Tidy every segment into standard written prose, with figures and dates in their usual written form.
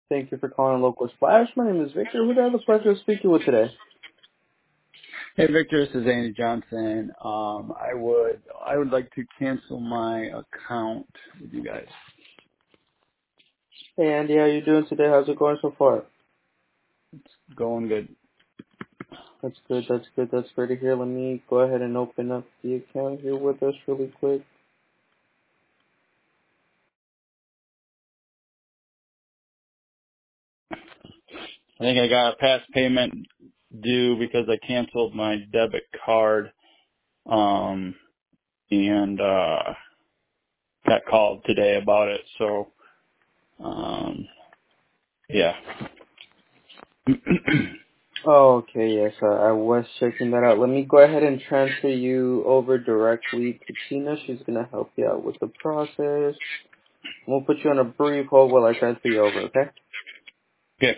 Thank you for calling Local Splash. My name is Victor. Who do I have the pleasure of speaking with today? Hey Victor, this is Andy Johnson. I would like to cancel my account with you guys. Hey Andy, how you doing today? How's it going so far? Going good. That's good, that's good, that's great to hear. Let me go ahead and open up the account here with us really quick. I think I got a past payment due because I canceled my debit card, and got called today about it. So, yeah. Oh, okay, yes, I was checking that out. Let me go ahead and transfer you over directly to Tina. She's going to help you out with the process. We'll put you on a brief hold while I transfer you over, okay? Okay.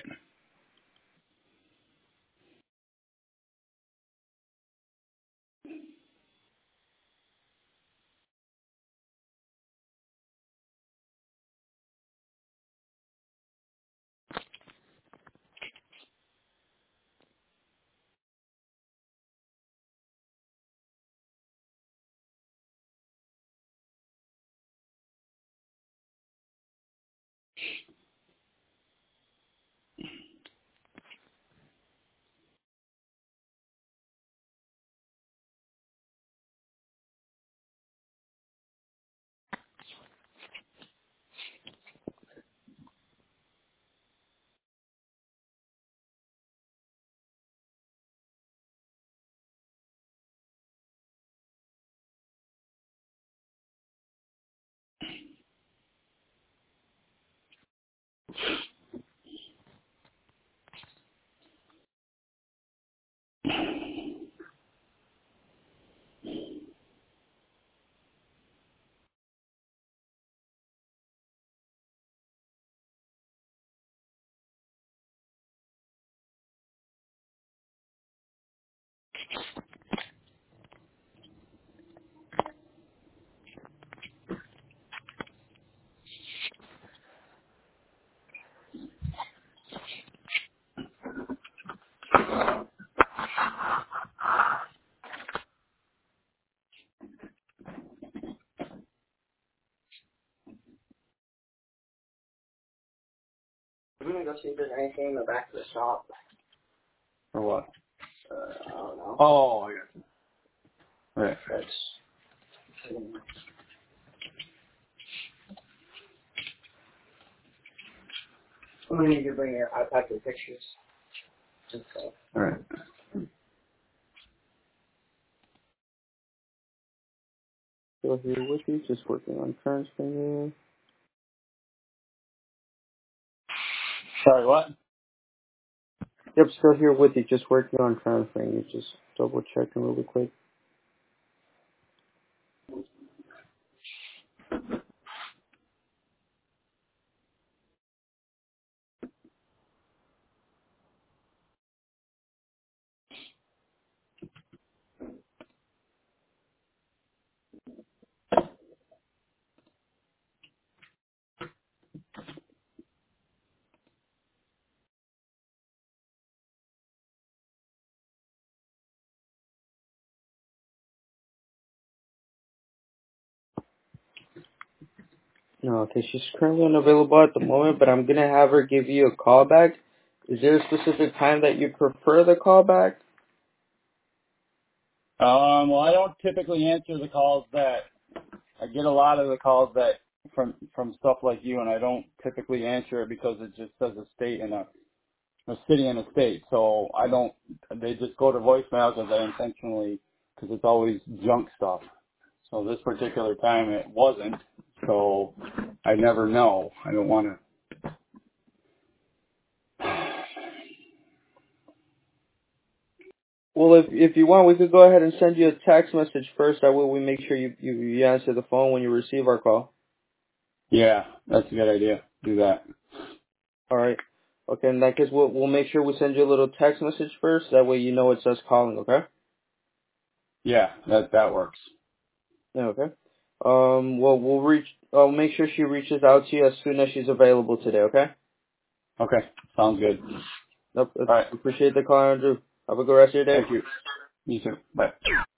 I'm going to go see if there's anything in the back of the shop. Or what? I don't know. Oh, I got you. Right. That's... I'm going to need you to bring your iPad for pictures. Okay. All right. Still here with you, just working on transferring you. Sorry, what? Yep, still here with you, just working on transferring you. Just double checking really quick. No, okay, she's currently unavailable at the moment, but I'm gonna have her give you a call back. Is there a specific time that you prefer the call back? Well, I don't typically answer the calls that I get a lot of the calls that from stuff like you, and I don't typically answer it because it just says a state and a city and a state. So I don't. They just go to voicemail because I intentionally, because it's always junk stuff. So this particular time it wasn't. So I never know. I don't want to. Well, if you want, we could go ahead and send you a text message first. That way we make sure you answer the phone when you receive our call. Yeah, that's a good idea. Do that. All right. Okay, in that case, we'll make sure we send you a little text message first. That way you know it's us calling. Okay. Yeah, that works. Yeah. Okay. Well, I'll make sure she reaches out to you as soon as she's available today. Okay. Okay. Sounds good. Nope. All right. Appreciate the call, Andrew. Have a good rest of your day. Thank you. You too. Bye.